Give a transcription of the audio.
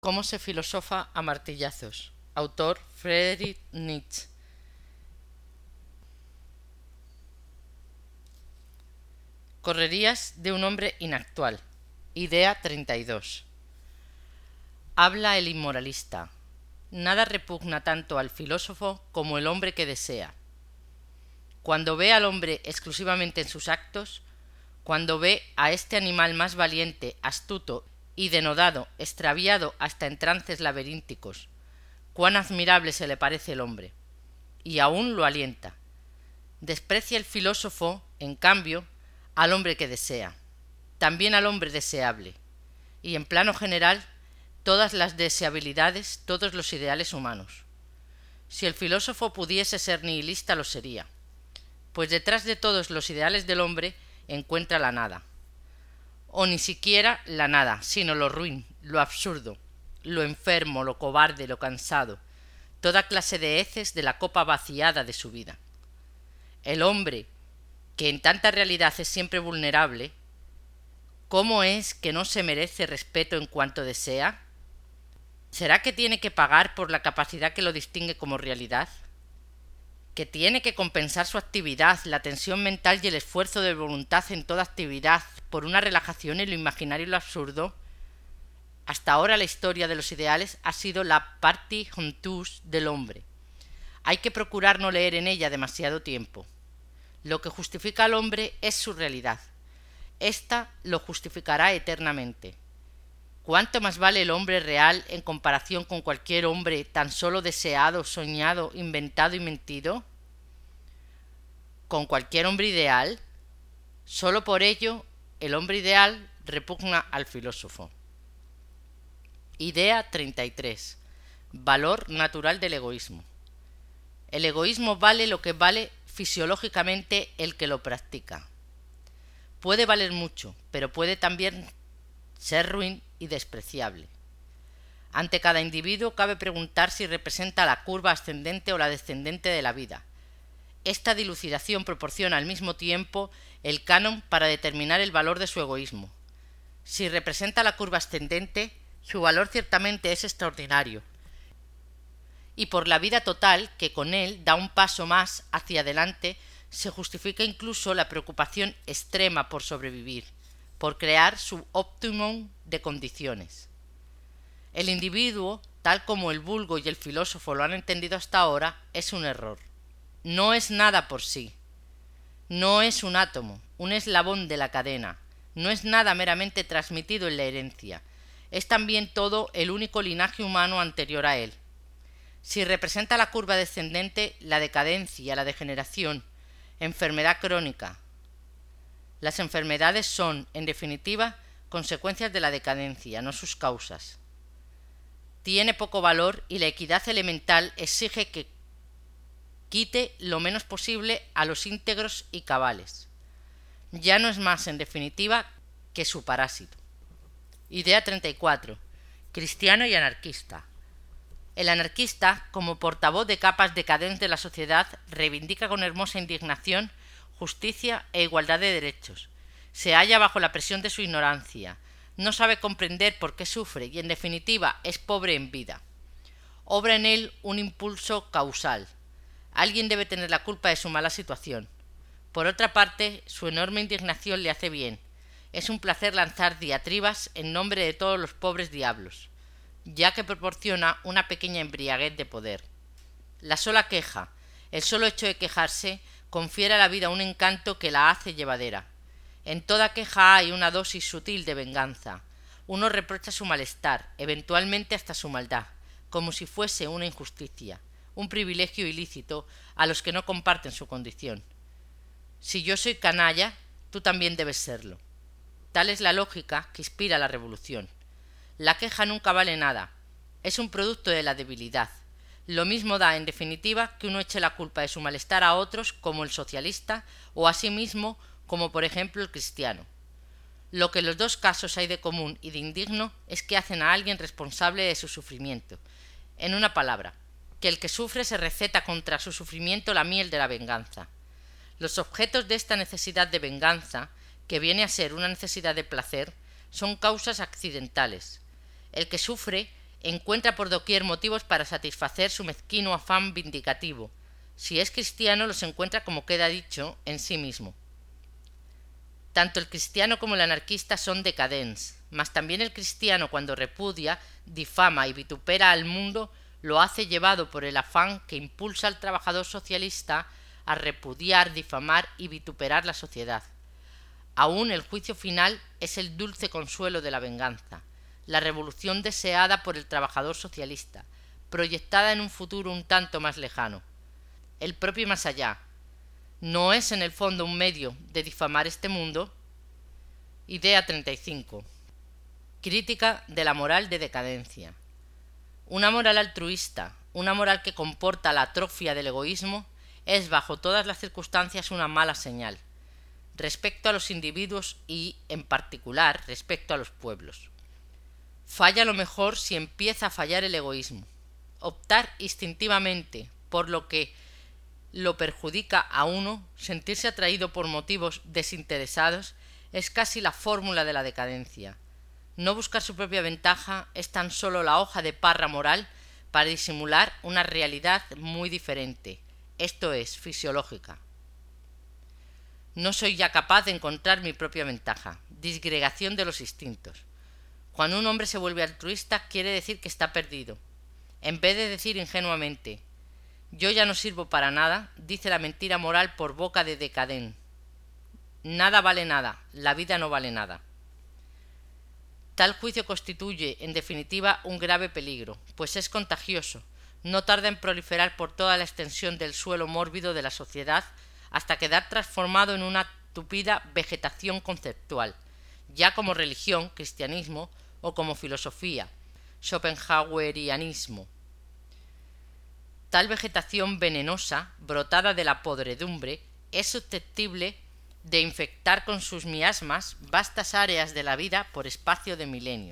Cómo se filosofa a martillazos. Autor Friedrich Nietzsche. Correrías de un hombre inactual. Idea 32. Habla el inmoralista. Nada repugna tanto al filósofo como el hombre que desea. Cuando ve al hombre exclusivamente en sus actos, cuando ve a este animal más valiente, astuto y denodado, extraviado hasta en trances laberínticos, cuán admirable se le parece el hombre, y aún lo alienta. Desprecia el filósofo, en cambio, al hombre que desea, también al hombre deseable, y en plano general todas las deseabilidades, todos los ideales humanos. Si el filósofo pudiese ser nihilista, lo sería, pues detrás de todos los ideales del hombre encuentra la nada. O ni siquiera la nada, sino lo ruin, lo absurdo, lo enfermo, lo cobarde, lo cansado, toda clase de heces de la copa vaciada de su vida. El hombre, que en tanta realidad es siempre vulnerable, ¿cómo es que no se merece respeto en cuanto desea? ¿Será que tiene que pagar por la capacidad que lo distingue como realidad? ¿Que tiene que compensar su actividad, la tensión mental y el esfuerzo de voluntad en toda actividad por una relajación en lo imaginario y lo absurdo? Hasta ahora la historia de los ideales ha sido la partie honteuse del hombre. Hay que procurar no leer en ella demasiado tiempo. Lo que justifica al hombre es su realidad. Ésta lo justificará eternamente. ¿Cuánto más vale el hombre real en comparación con cualquier hombre tan solo deseado, soñado, inventado y mentido? ¿Con cualquier hombre ideal? Solo por ello, el hombre ideal repugna al filósofo. Idea 33. Valor natural del egoísmo. El egoísmo vale lo que vale fisiológicamente el que lo practica. Puede valer mucho, pero puede también ser ruin y despreciable. Ante cada individuo cabe preguntar si representa la curva ascendente o la descendente de la vida. Esta dilucidación proporciona al mismo tiempo el canon para determinar el valor de su egoísmo. Si representa la curva ascendente, su valor ciertamente es extraordinario, y por la vida total, que con él da un paso más hacia adelante, se justifica incluso la preocupación extrema por sobrevivir, por crear su óptimum de condiciones. El individuo, tal como el vulgo y el filósofo lo han entendido hasta ahora, es un error. No es nada por sí. No es un átomo, un eslabón de la cadena. No es nada meramente transmitido en la herencia. Es también todo el único linaje humano anterior a él. Si representa la curva descendente, la decadencia, la degeneración, enfermedad crónica. Las enfermedades son, en definitiva, consecuencias de la decadencia, no sus causas. Tiene poco valor y la equidad elemental exige que quite lo menos posible a los íntegros y cabales. Ya no es más, en definitiva, que su parásito. Idea 34. Cristiano y anarquista. El anarquista, como portavoz de capas decadentes de la sociedad, reivindica con hermosa indignación justicia e igualdad de derechos. Se halla bajo la presión de su ignorancia. No sabe comprender por qué sufre y, en definitiva, es pobre en vida. Obra en él un impulso causal. Alguien debe tener la culpa de su mala situación. Por otra parte, su enorme indignación le hace bien. Es un placer lanzar diatribas en nombre de todos los pobres diablos, ya que proporciona una pequeña embriaguez de poder. La sola queja, el solo hecho de quejarse, confiere a la vida un encanto que la hace llevadera. En toda queja hay una dosis sutil de venganza. Uno reprocha su malestar, eventualmente hasta su maldad, como si fuese una injusticia, un privilegio ilícito a los que no comparten su condición. Si yo soy canalla, tú también debes serlo. Tal es la lógica que inspira la revolución. La queja nunca vale nada. Es un producto de la debilidad. Lo mismo da, en definitiva, que uno eche la culpa de su malestar a otros, como el socialista, o a sí mismo, como por ejemplo el cristiano. Lo que en los dos casos hay de común y de indigno es que hacen a alguien responsable de su sufrimiento. En una palabra, que el que sufre se receta contra su sufrimiento la miel de la venganza. Los objetos de esta necesidad de venganza, que viene a ser una necesidad de placer, son causas accidentales. El que sufre encuentra por doquier motivos para satisfacer su mezquino afán vindicativo. Si es cristiano, los encuentra, como queda dicho, en sí mismo. Tanto el cristiano como el anarquista son decadents, mas también el cristiano, cuando repudia, difama y vitupera al mundo, lo hace llevado por el afán que impulsa al trabajador socialista a repudiar, difamar y vituperar la sociedad. Aún el juicio final es el dulce consuelo de la venganza, la revolución deseada por el trabajador socialista, proyectada en un futuro un tanto más lejano. El propio más allá, ¿no es en el fondo un medio de difamar este mundo? Idea 35. Crítica de la moral de decadencia. Una moral altruista, una moral que comporta la atrofia del egoísmo, es bajo todas las circunstancias una mala señal, respecto a los individuos y, en particular, respecto a los pueblos. Falla lo mejor si empieza a fallar el egoísmo. Optar instintivamente por lo que lo perjudica a uno, sentirse atraído por motivos desinteresados, es casi la fórmula de la decadencia. No buscar su propia ventaja es tan solo la hoja de parra moral para disimular una realidad muy diferente, esto es, fisiológica. No soy ya capaz de encontrar mi propia ventaja. Disgregación de los instintos. Cuando un hombre se vuelve altruista, quiere decir que está perdido. En vez de decir ingenuamente, yo ya no sirvo para nada, dice la mentira moral por boca de decadent. Nada vale nada, la vida no vale nada. Tal juicio constituye, en definitiva, un grave peligro, pues es contagioso, no tarda en proliferar por toda la extensión del suelo mórbido de la sociedad hasta quedar transformado en una tupida vegetación conceptual, ya como religión, cristianismo, o como filosofía, schopenhauerianismo. Tal vegetación venenosa, brotada de la podredumbre, es susceptible de infectar con sus miasmas vastas áreas de la vida por espacio de milenios.